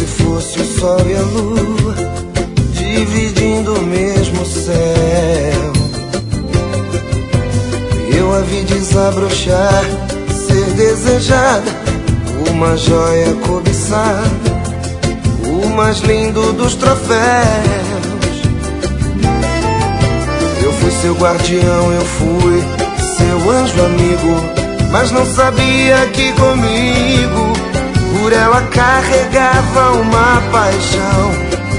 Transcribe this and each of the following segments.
se fosse o sol e a lua dividindo o mesmo céu. Eu a vi desabrochar, ser desejada, uma joia cobiçada, o mais lindo dos troféus. Eu fui seu guardião, eu fui seu anjo amigo, mas não sabia que comigo por ela carregava uma paixão.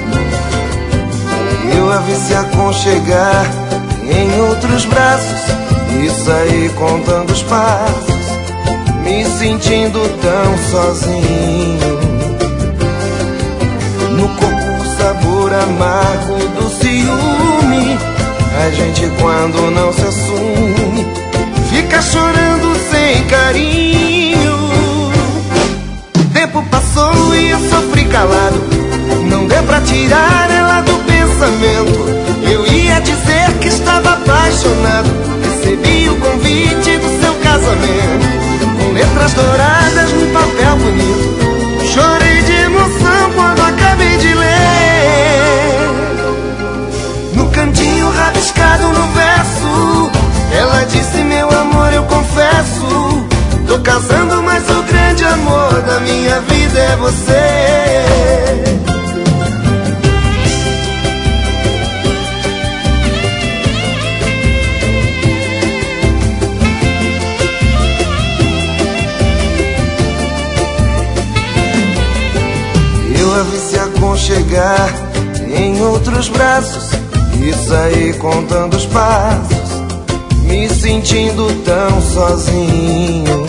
Eu a vi se aconchegar em outros braços e saí contando os passos, me sentindo tão sozinho. No corpo o sabor amargo do ciúme, a gente quando não se assume fica chorando sem carinho. O tempo passou e eu sofri calado, não deu pra tirar ela do pensamento. Eu ia dizer que estava apaixonado, recebi o convite do seu casamento, com letras douradas num papel bonito. Chorei de emoção quando acabei de ler. No cantinho rabiscado no verso, ela disse: meu amor, eu confesso, tô casando, mas o grande amor da minha vida é você. Eu a vi se aconchegar em outros braços e saí contando os passos, me sentindo tão sozinho.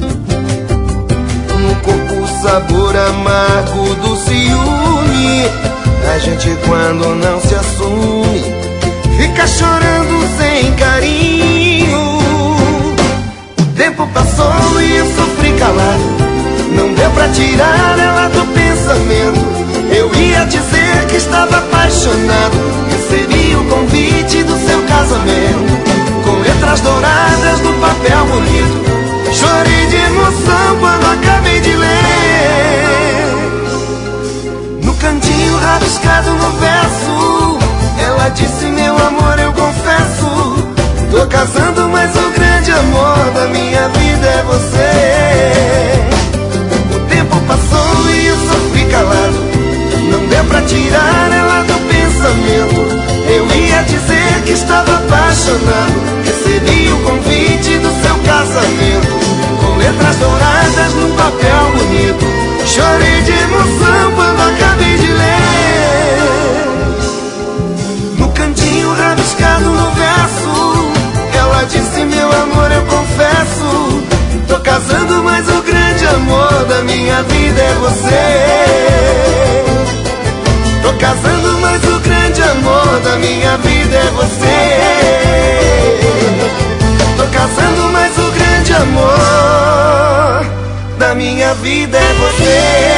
No corpo o sabor amargo do ciúme, a gente quando não se assume fica chorando sem carinho. O tempo passou e eu sofri calado, não deu pra tirar ela do pensamento. Eu ia dizer que estava apaixonado, recebi o convite do seu casamento, com letras douradas no papel bonito. Chorei de emoção quando acabei de ler. No cantinho rabiscado no verso, ela disse: meu amor, eu confesso, tô casando, mas o grande amor da minha vida é você. O tempo passou e eu sofri calado, não deu pra tirar ela do pensamento. Eu ia dizer que estava apaixonado, recebi o convite do seu casamento, com letras douradas num papel bonito. Chorei de emoção quando acabei de ler. No cantinho rabiscado no verso, ela disse: meu amor, eu confesso, tô casando, mas o grande amor da minha vida é você. Tô casando, mas o grande amor da minha vida é você. Tô casando, mas o grande amor da minha vida é você.